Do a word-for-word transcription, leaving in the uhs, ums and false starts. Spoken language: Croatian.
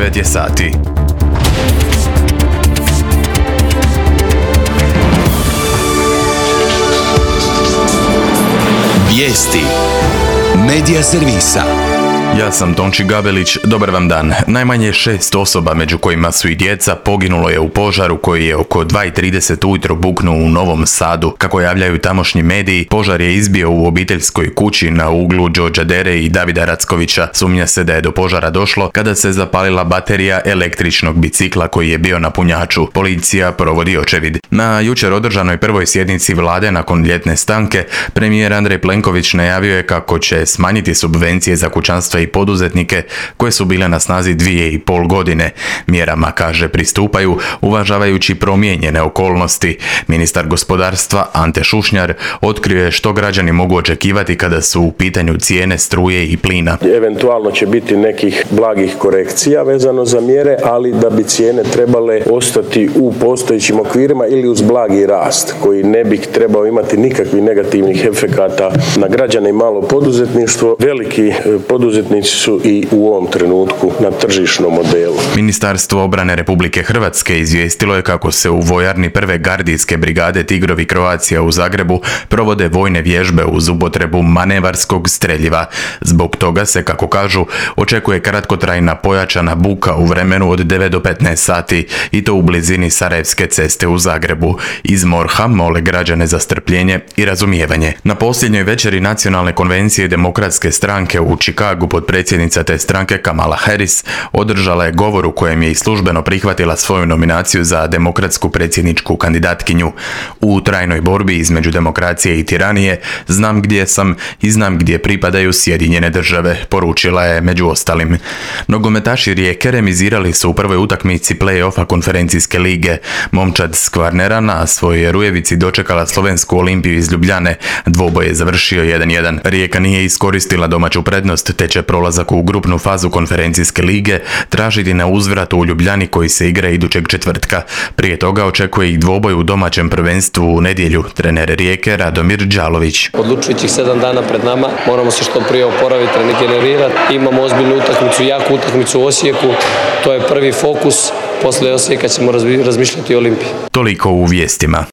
devet je sati. Vijesti Medija servisa. Ja sam Tonči Gabelić, dobar vam dan. Najmanje šest osoba, među kojima su i djeca, poginulo je u požaru koji je oko dva i trideset ujutro buknuo u Novom Sadu. Kako javljaju tamošnji mediji, požar je izbio u obiteljskoj kući na uglu Đorđa Dere i Davida Rackovića. Sumnja se da je do požara došlo kada se zapalila baterija električnog bicikla koji je bio na punjaču. Policija provodi očevid. Na jučer održanoj prvoj sjednici vlade nakon ljetne stanke, premijer Andrej Plenković najavio je kako će smanjiti subvencije za kućanstva i poduzetnike koje su bile na snazi dvije i pol godine. Mjerama, kaže, pristupaju uvažavajući promijenjene okolnosti. Ministar gospodarstva Ante Šušnjar otkrio je što građani mogu očekivati kada su u pitanju cijene struje i plina. Eventualno će biti nekih blagih korekcija vezano za mjere, ali da bi cijene trebale ostati u postojećim okvirima ili uz blagi rast koji ne bi trebao imati nikakvih negativnih efekata na građane i malo poduzetništvo. Veliki poduzetnici su i u ovom trenutku na tržišnom modelu. Ministarstvo obrane Republike Hrvatske izvijestilo je kako se u vojarni prve gardijske brigade Tigrovi Croatia u Zagrebu provode vojne vježbe uz upotrebu manevarskog streljiva. Zbog toga se, kako kažu, očekuje kratkotrajna pojačana buka u vremenu od devet do petnaest sati i to u blizini Sarajevske ceste u Zagrebu. Iz MORH-a mole građane za strpljenje i razumijevanje. Na posljednjoj večeri Nacionalne konvencije Demokratske stranke u Čikagu potpredsjednica te stranke Kamala Harris održala je govor u kojem je i službeno prihvatila svoju nominaciju za demokratsku predsjedničku kandidatkinju. U trajnoj borbi između demokracije i tiranije znam gdje sam i znam gdje pripadaju Sjedinjene države, poručila je među ostalim. Nogometaši Rijeke remizirali su u prvoj utakmici play-offa konferencijske lige. Momčad s Kvarnera na svojoj Rujevici dočekala Slovensku Olimpiju iz Ljubljane. Dvoboj je završio jedan jedan. Rijeka nije iskoristila domaću prednost te će prolazak u grupnu fazu konferencijske lige tražiti na uzvratu u Ljubljani koji se igra idućeg četvrtka. Prije toga očekuje ih dvoboj u domaćem prvenstvu u nedjelju. Trener Rijeke Radomir Đalović. Odlučujućih sedam dana pred nama, moramo se što prije oporaviti, regenerirati. Imamo ozbiljnu utakmicu, jaku utakmicu u Osijeku. To je prvi fokus. Poslije Osijeka ćemo razmišljati o Olimpiji. Toliko u vijestima.